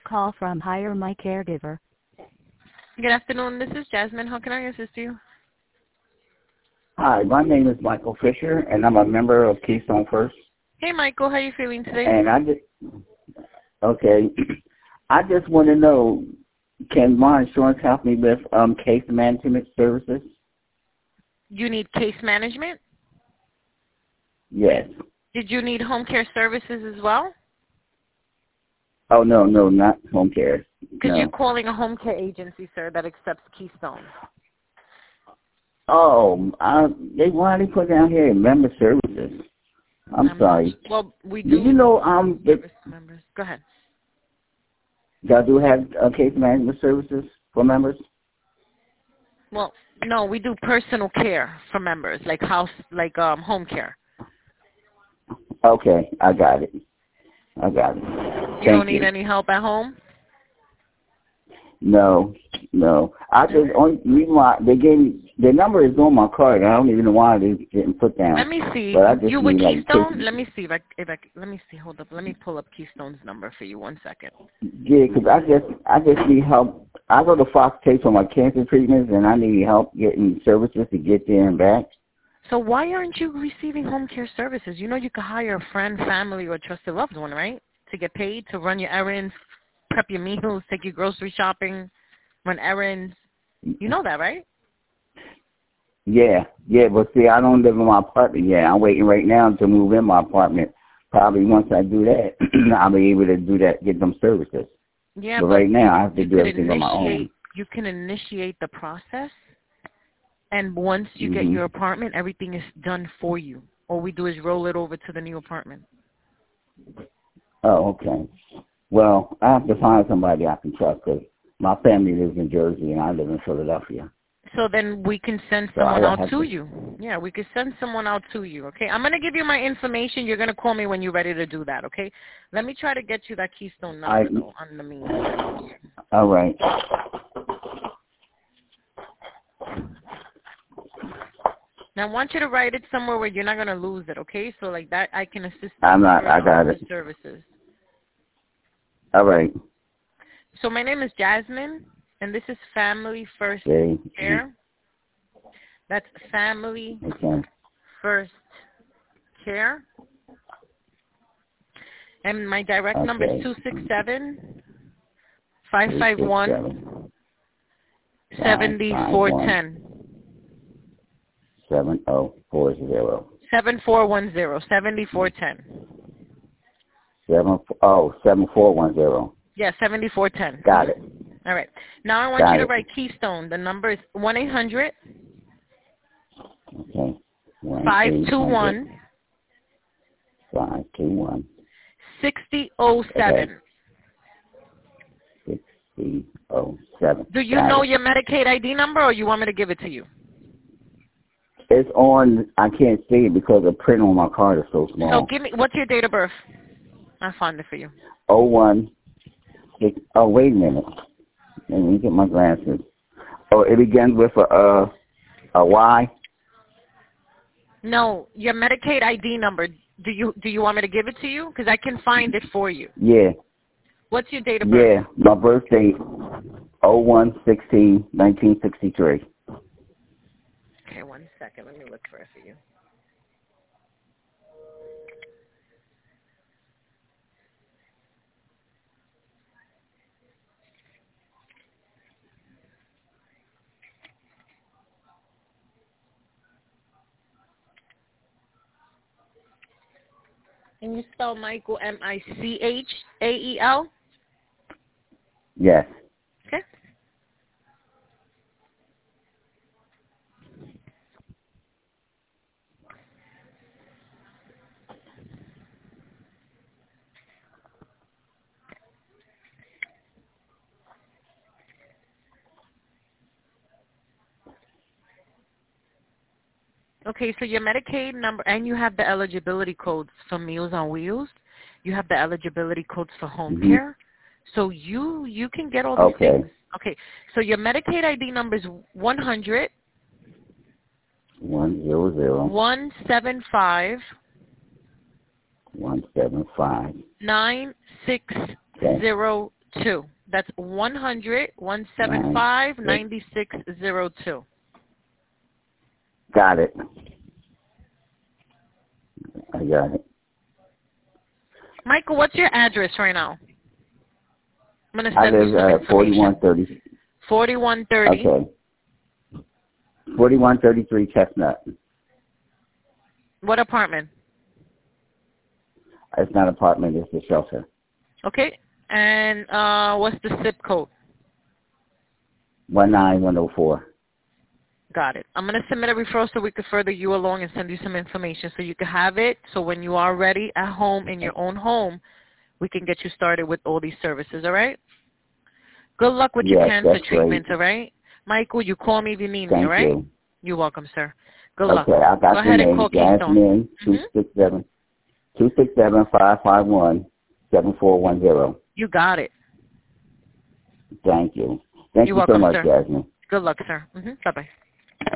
call from Hire My Caregiver. Good afternoon. This is Jasmine. How can I assist you? Hi, my name is Michael Fisher, and I'm a member of Keystone First. Hey, Michael. How are you feeling today? And I just want to know, can my insurance help me with case management services? You need case management? Yes. Did you need home care services as well? Oh, no, not home care. Because no. you're calling a home care agency, sir, that accepts Keystone. Oh, why they put down here member services? I'm sorry. Well, we do. Do you know service members. Go ahead. Y'all do have case management services for members? Well, no, we do personal care for members, like home care. Okay, I got it. You don't need any help at home? No. I just only reason why they gave me the number is on my card. I don't even know why they didn't put down. Let me see. You with Keystone? Let me see let me see. Hold up. Let me pull up Keystone's number for you. 1 second. Yeah, because I just need help. I go to Fox Chase for my cancer treatments, and I need help getting services to get there and back. So why aren't you receiving home care services? You know you could hire a friend, family, or a trusted loved one, right? To get paid, to run your errands, prep your meals, take you grocery shopping, run errands. You know that, right? Yeah, but see, I don't live in my apartment yet. I'm waiting right now to move in my apartment. Probably once I do that, I'll be able to do that, get them services. Yeah, but right now I have to do everything on my own. You can initiate the process, and once you get your apartment, everything is done for you. All we do is roll it over to the new apartment. Oh, okay. Well, I have to find somebody I can trust because my family lives in Jersey and I live in Philadelphia. So then we can send someone out to you. Yeah, we could send someone out to you, okay? I'm going to give you my information. You're going to call me when you're ready to do that, okay? Let me try to get you that Keystone number, though, on the meantime. All right. Now, I want you to write it somewhere where you're not going to lose it, okay? So like that, I can assist you. I'm not. I got it. Services. All right. So my name is Jasmine, and this is Family First Care. That's Family First Care. And my direct number is 267-551-7410. 7040. 7410. 7410. 7410. Yeah, 7410. Got it. All right. Now I want you to write Keystone. The number is 1-800. Okay. 521. 521. 6007. 6007. Do you know your Medicaid ID number, or you want me to give it to you? It's on. I can't see it because the print on my card is so small. So give me. What's your date of birth? I'll find it for you. 01. Oh, wait a minute. Let me get my glasses. Oh, it begins with a Y? No, your Medicaid ID number. Do you want me to give it to you? Because I can find it for you. Yeah. What's your date of birth? Yeah, my birthday, 01/16/1963. Okay, 1 second. Let me look for it for you. Can you spell Michael Michael? Yes. Okay. Okay, so your Medicaid number, and you have the eligibility codes for Meals on Wheels. You have the eligibility codes for home care. So you can get all these things. Okay, so your Medicaid ID number is 100 175 175 9602. 9602. That's 100-175-9602. Got it. I got it. Michael, what's your address right now? I'm going to I send you some live information. 4130. 4130. Okay. 4133 Chestnut. What apartment? It's not an apartment, it's a shelter. Okay. And what's the zip code? 19104. Got it. I'm going to submit a referral so we can further you along and send you some information so you can have it. So when you are ready at home, in your own home, we can get you started with all these services, all right? Good luck with your cancer treatments, all right? Michael, you call me if you need me, all right? You. You're welcome, sir. Good luck. Okay, I got Go ahead and call Keystone. 267-551-7410. You got it. Thank you. Thank You're you welcome, so much, sir. Jasmine. Good luck, sir. Bye-bye.